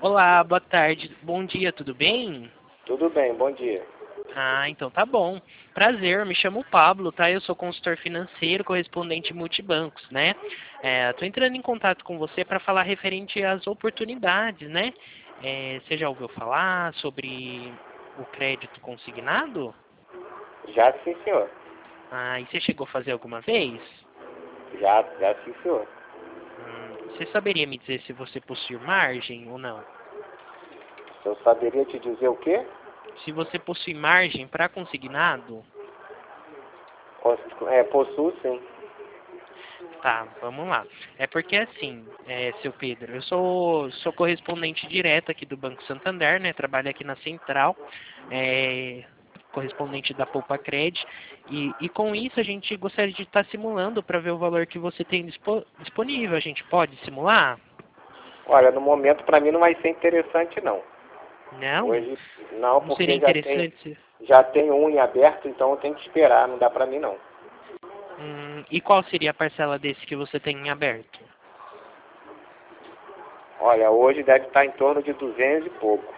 Olá, boa tarde, bom dia, tudo bem? Tudo bem, bom dia. Ah, então tá bom. Prazer, me chamo Pablo, tá? Eu sou consultor financeiro, correspondente multibancos, né? Tô entrando em contato com você para falar referente às oportunidades, né? Você já ouviu falar sobre o crédito consignado? Já sim, senhor. Ah, e você chegou a fazer alguma vez? Já sim, senhor. Você saberia me dizer se você possui margem ou não? Eu saberia te dizer o quê? Se você possui margem para consignado? Possuo sim. Tá, vamos lá. É porque assim, seu Pedro, eu sou correspondente direto aqui do Banco Santander, né? Trabalho aqui na Central, correspondente da Poupa Cred, e com isso a gente gostaria de estar simulando para ver o valor que você tem disponível. A gente pode simular? Olha, no momento para mim não vai ser interessante não. Não? Hoje não, Não seria porque interessante? já tem um em aberto, então eu tenho que esperar, não dá para mim não. E qual seria a parcela desse que você tem em aberto? Olha, hoje deve estar em torno de 200 e pouco.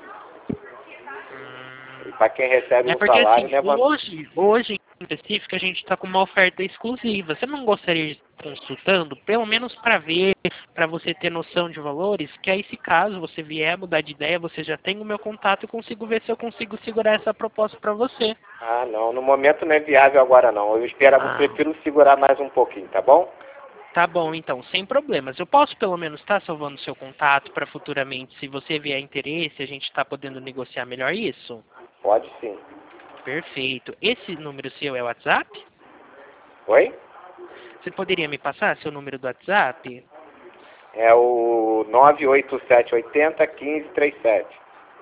E para quem recebe É um porque salário, assim, né, hoje em específico a gente está com uma oferta exclusiva. Você não gostaria de estar consultando, pelo menos para ver, para você ter noção de valores, que aí se caso você vier mudar de ideia, você já tem o meu contato e consigo ver se eu consigo segurar essa proposta para você. Ah, não, no momento não é viável agora não. Ah, Prefiro segurar mais um pouquinho, tá bom? tá bom então, sem problemas. Eu posso pelo menos estar salvando seu contato para futuramente, se você vier interesse, a gente está podendo negociar melhor isso? Pode sim. Perfeito. Esse número seu é o WhatsApp? Oi? Você poderia me passar seu número do WhatsApp? É o 98780 1537.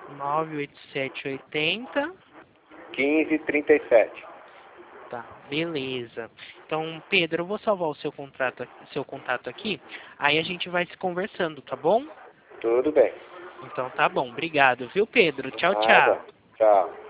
98780. 1537. Tá, beleza. Então, Pedro, eu vou salvar o seu contato aqui. Aí a gente vai se conversando, tá bom? Tudo bem. Então tá bom. Obrigado, viu, Pedro? Tchau, Nada. tchau. Tchau.